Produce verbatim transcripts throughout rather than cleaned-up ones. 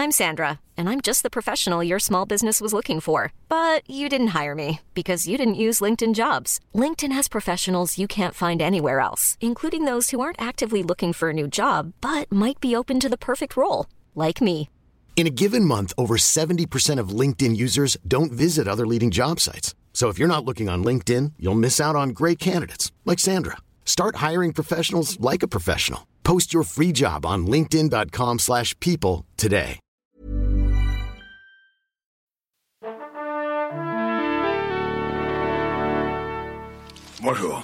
I'm Sandra, and I'm just the professional your small business was looking for. But you didn't hire me because you didn't use LinkedIn Jobs. LinkedIn has professionals you can't find anywhere else, including those who aren't actively looking for a new job, but might be open to the perfect role, like me. In a given month, over seventy percent of LinkedIn users don't visit other leading job sites. So if you're not looking on LinkedIn, you'll miss out on great candidates like Sandra. Start hiring professionals like a professional. Post your free job on linkedin.com slash people today. Bonjour.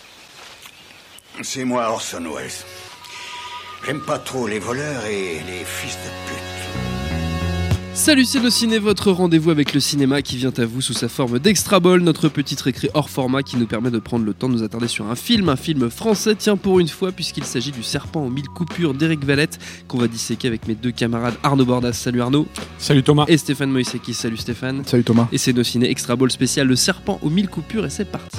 C'est moi Orson Welles. J'aime pas trop les voleurs et les fils de pute. Salut, c'est Allociné, votre rendez-vous avec le cinéma qui vient à vous sous sa forme d'Extra Ball, notre petite récré hors format qui nous permet de prendre le temps de nous attarder sur un film, un film français, tiens pour une fois, puisqu'il s'agit du Serpent aux mille coupures d'Éric Valette, qu'on va disséquer avec mes deux camarades Arnaud Bordas, salut Arnaud. Salut Thomas. Et Stéphane Moïsaki, salut Stéphane. Salut Thomas. Et c'est Allociné Extra Ball spécial, le Serpent aux mille coupures, et c'est parti.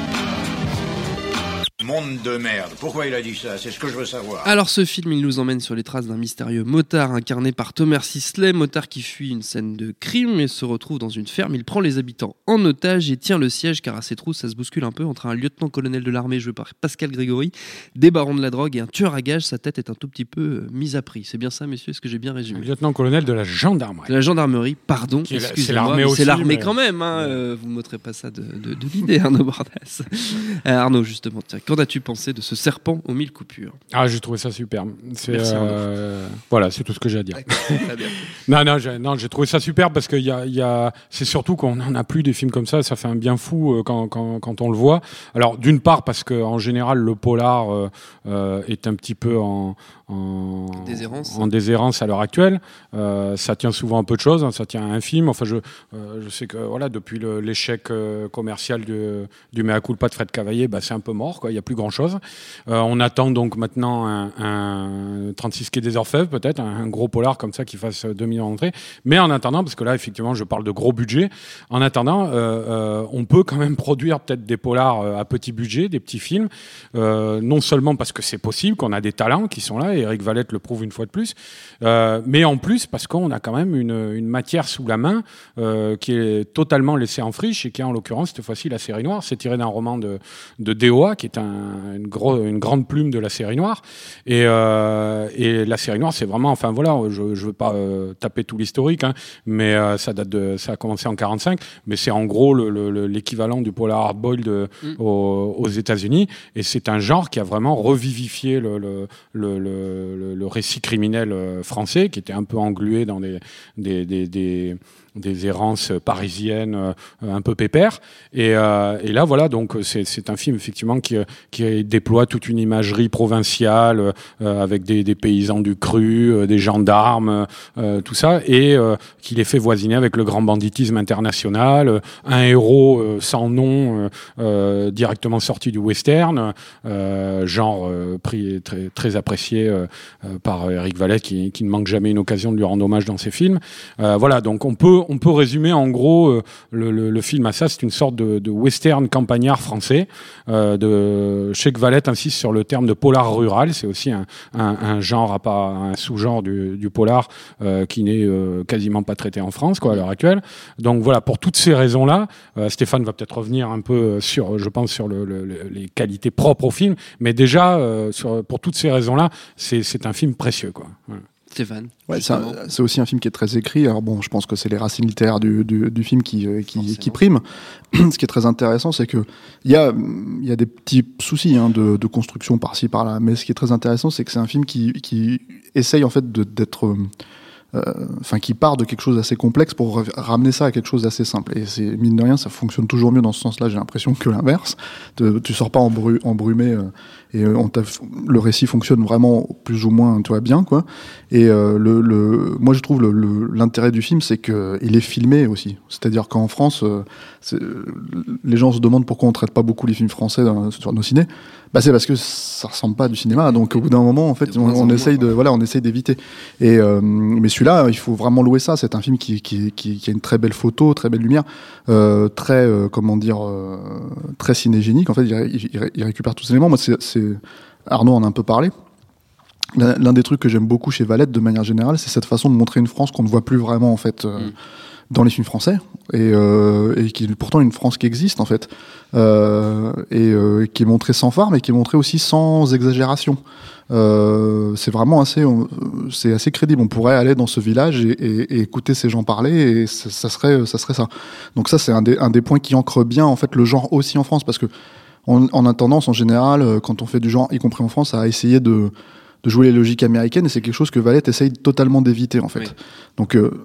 Monde de merde. Pourquoi il a dit ça ? C'est ce que je veux savoir. Alors ce film, il nous emmène sur les traces d'un mystérieux motard incarné par Thomas Sisley, motard qui fuit une scène de crime et se retrouve dans une ferme. Il prend les habitants en otage et tient le siège car à ses trousses, ça se bouscule un peu entre un lieutenant-colonel de l'armée joué par Pascal Grégory, des barons de la drogue et un tueur à gages. Sa tête est un tout petit peu euh, mise à prix. C'est bien ça, messieurs ? Est-ce que j'ai bien résumé ? Le lieutenant-colonel de la gendarmerie. De la gendarmerie, pardon. Qui est la- excusez-moi, c'est l'armée mais aussi, c'est l'armée mais- quand même. Hein, euh, vous ne m'ôterez pas ça de, de, de l'idée, Arnaud Bordas. Euh, Arnaud, justement, tiens, qu'en as-tu pensé de ce Serpent aux mille coupures ? Ah, j'ai trouvé ça superbe. C'est, Merci, euh, voilà, c'est tout ce que j'ai à dire. Très bien. Non, non, j'ai, non, j'ai trouvé ça superbe parce que y a, y a, c'est surtout qu'on n'en a plus des films comme ça. Ça fait un bien fou euh, quand, quand, quand on le voit. Alors, d'une part parce que en général le polar euh, euh, est un petit peu en en Déshérence. en déshérence à l'heure actuelle. Euh, ça tient souvent un peu de choses. Hein, ça tient à un film. Enfin, je euh, je sais que voilà, depuis le, l'échec euh, commercial du, du Mea culpa de Fred Cavaillé, bah, c'est un peu mort. Quoi. Il y a plus grand chose. Euh, on attend donc maintenant un, un trente-six quai des Orfèvres, peut-être, un, un gros polar comme ça qui fasse deux millions d'entrées. Mais en attendant, parce que là, effectivement, je parle de gros budget, en attendant, euh, euh, on peut quand même produire peut-être des polars euh, à petit budget, des petits films, euh, non seulement parce que c'est possible, qu'on a des talents qui sont là, et Éric Valette le prouve une fois de plus, euh, mais en plus parce qu'on a quand même une, une matière sous la main euh, qui est totalement laissée en friche et qui est en l'occurrence cette fois-ci La Série Noire. C'est tiré d'un roman de, de D O A qui est un, une, gros, une grande plume de La Série Noire, et, euh, et La Série Noire c'est vraiment, enfin voilà, je, je veux pas euh, taper tout l'historique, hein, mais euh, ça date de, ça a commencé en quarante-cinq, mais c'est en gros le, le, l'équivalent du polar hardboiled de, mm. aux, aux États-Unis, et c'est un genre qui a vraiment revivifié le, le, le, le, le, le récit criminel français qui était un peu englué dans des, des, des, des des errances parisiennes euh, un peu pépères, et, euh, et là voilà, donc c'est, c'est un film effectivement qui, qui déploie toute une imagerie provinciale euh, avec des, des paysans du cru, euh, des gendarmes, euh, tout ça, et euh, qui les fait voisiner avec le grand banditisme international, euh, un héros euh, sans nom euh, euh, directement sorti du western, euh, genre euh, prix très, très apprécié euh, euh, par Éric Valette qui, qui ne manque jamais une occasion de lui rendre hommage dans ses films. Euh, voilà, donc on peut on peut résumer en gros euh, le, le, le film à ça. C'est une sorte de, de western campagnard français. Euh, de Éric Valette insiste sur le terme de polar rural. C'est aussi un, un, un genre, à pas un sous-genre du, du polar euh, qui n'est euh, quasiment pas traité en France, quoi, à l'heure actuelle. Donc voilà, pour toutes ces raisons-là, euh, Stéphane va peut-être revenir un peu sur, je pense, sur le, le, les qualités propres au film. Mais déjà, euh, sur, pour toutes ces raisons-là, c'est, c'est un film précieux, quoi. Voilà. Stéphane. Ouais, c'est, un, c'est aussi un film qui est très écrit. Alors bon, je pense que c'est les racines littéraires du, du, du film qui, qui, qui priment. Ce qui est très intéressant, c'est que il y a, il y a des petits soucis hein, de, de construction par-ci par-là, mais ce qui est très intéressant, c'est que c'est un film qui, qui essaye en fait de, d'être enfin euh, qui part de quelque chose d'assez complexe pour ramener ça à quelque chose d'assez simple. Et c'est, mine de rien, ça fonctionne toujours mieux dans ce sens-là, j'ai l'impression, que l'inverse. De, tu sors pas embru, embrumé euh, et on t'a, le récit fonctionne vraiment plus ou moins, tu vois, bien, quoi. Et euh, le, le, moi, je trouve le, le, l'intérêt du film, c'est que il est filmé aussi. C'est-à-dire qu'en France, euh, c'est, les gens se demandent pourquoi on traite pas beaucoup les films français dans, sur nos cinés. Bah, c'est parce que ça ressemble pas à du cinéma. Donc, au bout d'un moment, en fait, on, on essaye de, voilà, on essaye d'éviter. Et euh, mais celui-là, il faut vraiment louer ça. C'est un film qui, qui, qui, qui a une très belle photo, très belle lumière, euh, très, euh, comment dire, euh, très cinégénique. En fait, il, il, il récupère tous ces éléments. Moi, c'est, c'est Arnaud en a un peu parlé. l'un des trucs que j'aime beaucoup chez Valette, de manière générale, c'est cette façon de montrer une France qu'on ne voit plus vraiment, en fait, euh, mmh. dans les films français, et, euh, et qui est pourtant une France qui existe, en fait, euh, et euh, qui est montrée sans phare, mais qui est montrée aussi sans exagération. Euh, c'est vraiment assez, c'est assez crédible. On pourrait aller dans ce village et, et, et écouter ces gens parler, et ça, ça serait, ça serait ça. Donc ça, c'est un des, un des points qui ancre bien, en fait, le genre aussi en France, parce que on, on a tendance, en général, quand on fait du genre, y compris en France, à essayer de, de jouer les logiques américaines, et c'est quelque chose que Valette essaye totalement d'éviter, en fait. Oui. Donc, euh,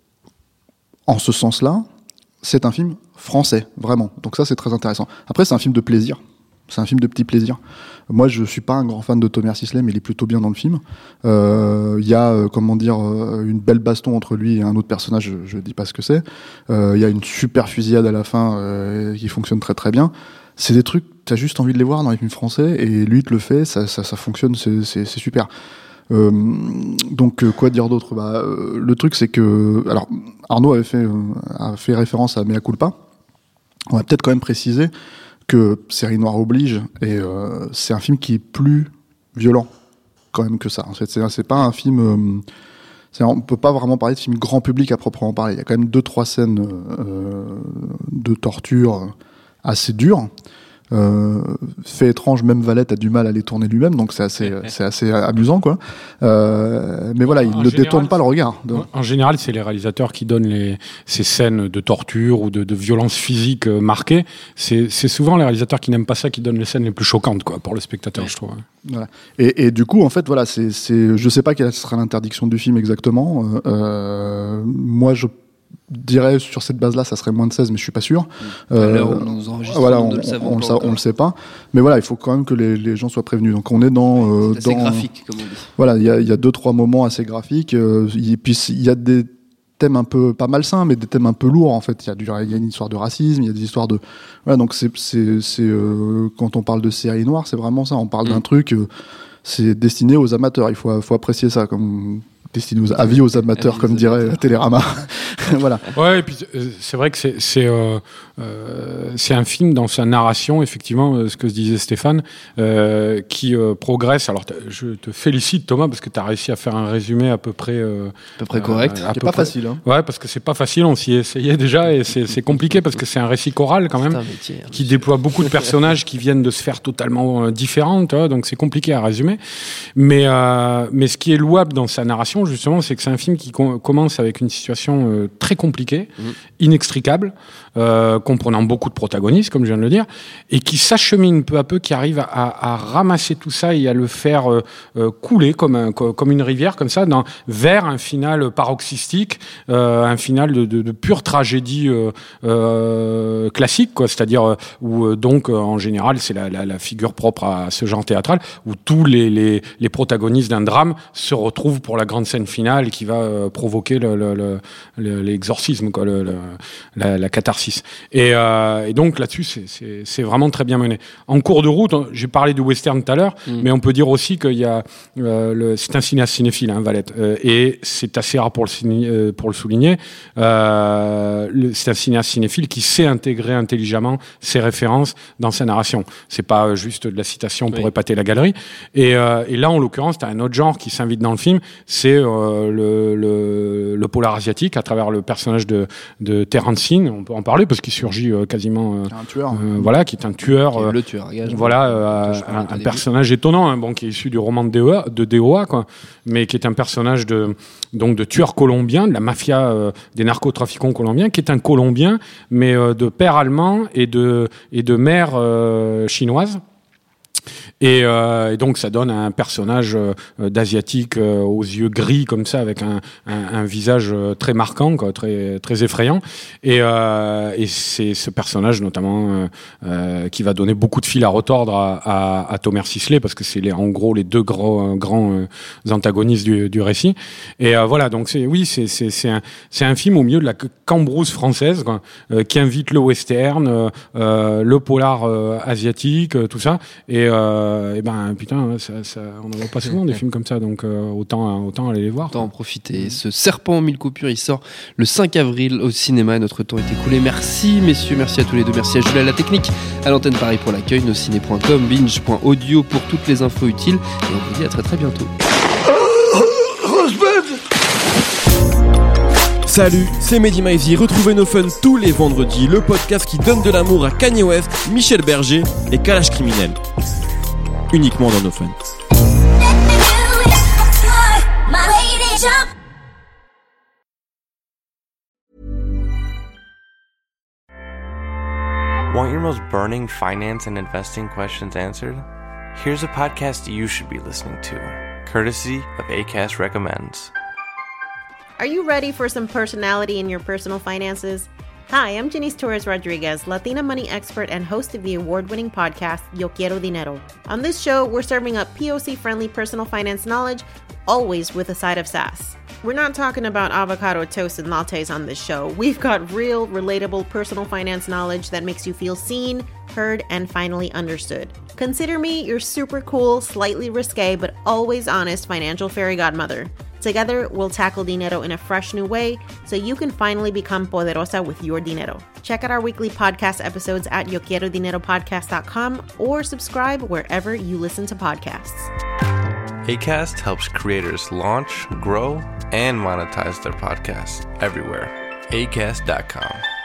en ce sens-là, c'est un film français, vraiment. Donc ça, c'est très intéressant. Après, c'est un film de plaisir. C'est un film de petit plaisir. Moi, je suis pas un grand fan de Thomas Sisley, mais il est plutôt bien dans le film. Il euh, y a, euh, comment dire, euh, une belle baston entre lui et un autre personnage, je, je dis pas ce que c'est. Il euh, y a une super fusillade à la fin euh, qui fonctionne très très bien. C'est des trucs, t'as juste envie de les voir dans les films français, et lui, il te le fait, ça, ça, ça fonctionne, c'est, c'est, c'est super. Euh, donc, euh, quoi dire d'autre ? Bah, euh, le truc, c'est que... Alors, Arnaud avait fait, euh, a fait référence à Mea Culpa. On va peut-être quand même préciser que Série Noire oblige, et euh, c'est un film qui est plus violent quand même que ça. En fait, c'est, c'est pas un film... Euh, c'est, on peut pas vraiment parler de film grand public à proprement parler. Il y a quand même deux, trois scènes euh, de torture assez dures. Euh, fait étrange, même Valette a du mal à les tourner lui-même, donc c'est assez, c'est assez amusant, quoi. Euh, mais voilà, il en ne général, détourne pas le regard. Donc. En général, c'est les réalisateurs qui donnent les, ces scènes de torture ou de, de violence physique marquées. C'est, c'est souvent les réalisateurs qui n'aiment pas ça qui donnent les scènes les plus choquantes, quoi, pour le spectateur, ouais. je trouve. Voilà. Et, et du coup, en fait, voilà, c'est, c'est, je sais pas quelle sera l'interdiction du film exactement. Euh, moi, je dirais sur cette base-là, ça serait moins de seize, mais je suis pas sûr. Euh, on nous enregistre, voilà, on, ne le savons on, pas on, on le sait pas. Mais voilà, il faut quand même que les, les gens soient prévenus. Donc on est dans, euh, c'est assez dans graphique, comme on dit. Voilà, il y a, il y a deux trois moments assez graphiques. Euh, et puis il y a des thèmes un peu pas malsains, mais des thèmes un peu lourds en fait. Il y a du, il y a une histoire de racisme, il y a des histoires de, voilà. Donc c'est, c'est, c'est euh, quand on parle de série noire, c'est vraiment ça. On parle mmh. d'un truc, euh, c'est destiné aux amateurs. Il faut, faut apprécier ça comme. Destiné aux avis aux amateurs, avis comme aux dirait amateurs. Télérama. Voilà. Ouais, et puis c'est vrai que c'est c'est euh, euh, c'est un film dans sa narration, effectivement, euh, ce que se disait Stéphane, euh, qui euh, progresse. Alors, je te félicite, Thomas, parce que tu as réussi à faire un résumé à peu près euh, à peu près correct. Euh, c'est pas près... facile. Hein. Ouais, parce que c'est pas facile. On s'y essayait déjà, et c'est c'est compliqué parce que c'est un récit choral quand même, métier, qui monsieur. déploie beaucoup de personnages qui viennent de sphères totalement euh, différentes. Tu vois, donc c'est compliqué à résumer. Mais euh, mais ce qui est louable dans sa narration, justement, c'est que c'est un film qui com- commence avec une situation euh, très compliquée, mmh. inextricable, euh, comprenant beaucoup de protagonistes, comme je viens de le dire, et qui s'achemine peu à peu, qui arrive à, à, à ramasser tout ça et à le faire euh, euh, couler comme, un, comme une rivière, comme ça, dans, vers un final paroxystique, euh, un final de, de, de pure tragédie euh, euh, classique, quoi, c'est-à-dire euh, où euh, donc euh, en général c'est la, la, la figure propre à ce genre théâtral, où tous les, les, les protagonistes d'un drame se retrouvent pour la grande scène finale qui va euh, provoquer le, le, le, le, l'exorcisme, quoi, le, le, la, la catharsis. Et, euh, et donc là-dessus, c'est, c'est, c'est vraiment très bien mené. En cours de route, j'ai parlé du western tout à l'heure, mmh. mais on peut dire aussi qu'il y a, euh, le, c'est un cinéaste cinéphile, hein, Valette, euh, et c'est assez rare pour le, ciné, euh, pour le souligner. Euh, le, c'est un cinéaste cinéphile qui sait intégrer intelligemment ses références dans sa narration. C'est pas juste de la citation pour oui. épater la galerie. Et, euh, et là, en l'occurrence, t'as un autre genre qui s'invite dans le film, c'est euh, le, le, le polar asiatique à travers le personnage de, de Terence Hill. On peut en parler parce qu'il surgit euh, quasiment, euh, un tueur, euh, voilà, qui est un tueur, euh, le tueur, gage, voilà, euh, un, un personnage étonnant, hein, bon, qui est issu du roman de D O A, de D O A, quoi, mais qui est un personnage de, donc de tueur colombien, de la mafia euh, des narcotrafiquants colombiens, qui est un Colombien, mais euh, de père allemand et de et de mère euh, chinoise. Et, euh, et donc ça donne un personnage euh, d'asiatique euh, aux yeux gris comme ça, avec un, un, un visage euh, très marquant, quoi, très très effrayant. Et, euh, et c'est ce personnage notamment euh, euh, qui va donner beaucoup de fil à retordre à, à, à Thomas Sisley, parce que c'est les, en gros les deux gros, euh, grands euh, antagonistes du, du récit. Et euh, voilà, donc c'est oui, c'est c'est c'est un c'est un film au milieu de la cambrousse française, quoi, euh, qui invite le western, euh, euh, le polar euh, asiatique, euh, tout ça. Et euh, et ben putain, ça, ça, on n'en voit pas souvent des films comme ça, donc euh, autant autant aller les voir. Autant en profiter. Ce Serpent en mille coupures, il sort le cinq avril au cinéma. Notre temps est écoulé. Merci messieurs, merci à tous les deux, merci à Jules à la technique, à l'antenne Paris pour l'accueil, nosciné point com, binge point audio pour toutes les infos utiles, et on vous dit à très très bientôt. Salut, c'est Mehdi Maizy. Retrouvez No Fun tous les vendredis, le podcast qui donne de l'amour à Kanye West, Michel Berger et Kalash Criminel. Uniquement dans No Fun. Want your most burning finance and investing questions answered? Here's a podcast you should be listening to, courtesy of Acast Recommends. Are you ready for some personality in your personal finances? Hi, I'm Janice Torres Rodriguez, Latina money expert and host of the award-winning podcast, Yo Quiero Dinero. On this show, we're serving up P O C-friendly personal finance knowledge, always with a side of sass. We're not talking about avocado toast and lattes on this show. We've got real, relatable personal finance knowledge that makes you feel seen, heard, and finally understood. Consider me your super cool, slightly risque, but always honest financial fairy godmother. Together, we'll tackle dinero in a fresh new way so you can finally become poderosa with your dinero. Check out our weekly podcast episodes at yo quiero dinero podcast dot com or subscribe wherever you listen to podcasts. Acast helps creators launch, grow, and monetize their podcasts everywhere. acast dot com.